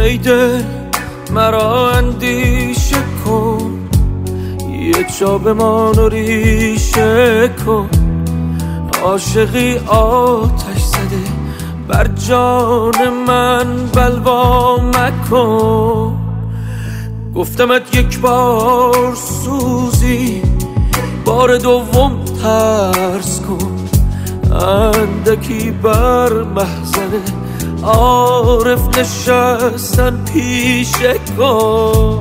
ایده مرا اندیشه کن، یه جا بمان و ریشه کن. عاشقی آتش زده بر جان من بلوا مکن. گفتمت یک بار سوزی، بار دوم ترس کن. اندکی بر محضر عارف نشستن پیشه کن.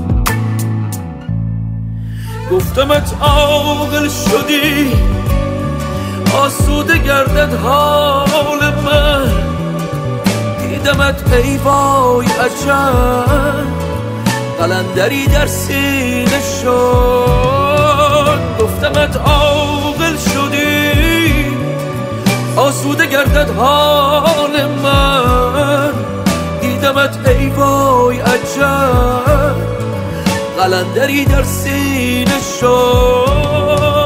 گفتمت عاقل شدی، آسوده گردد حال من. دیدمت ای وای عجب، قلندری در سینه شد. گفتمت عاقل شدی، آسوده گردد حال من. دیدمت ای وای عجب، قلندری در سینه شد.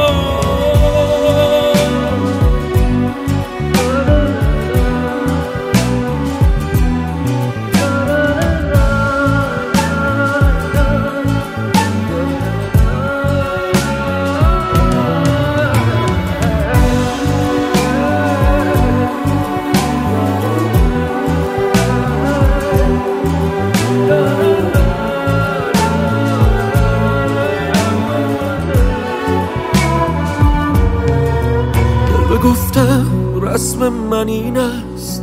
گفتم رسم من این است،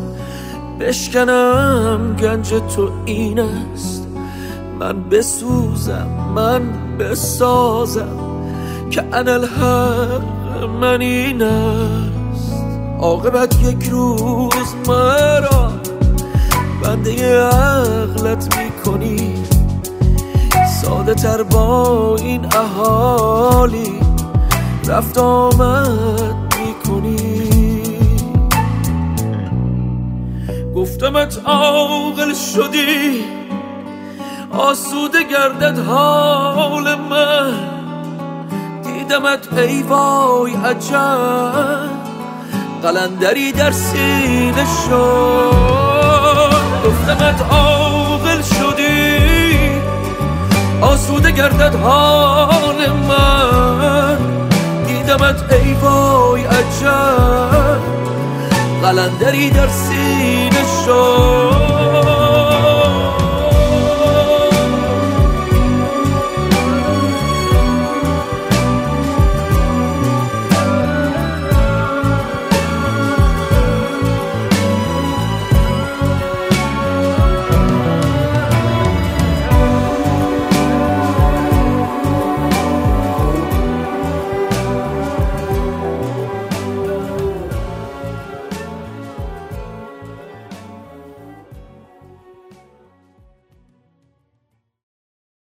بشکنم گنج تو این است. من بسوزم من بسازم که انالحق من این است. عاقبت یک روز مرا بنده عقلت میکنی، ساده تر با این اهالی رفت آمد کنی. گفتمت عاقل شدی، آسوده گردد حال من. دیدمت ای وای عجب، قلندری در سینه شد. گفتمت عاقل شدی، آسوده گردد حال من. دیدمت ای وای عجب، قلندری در سینه شد.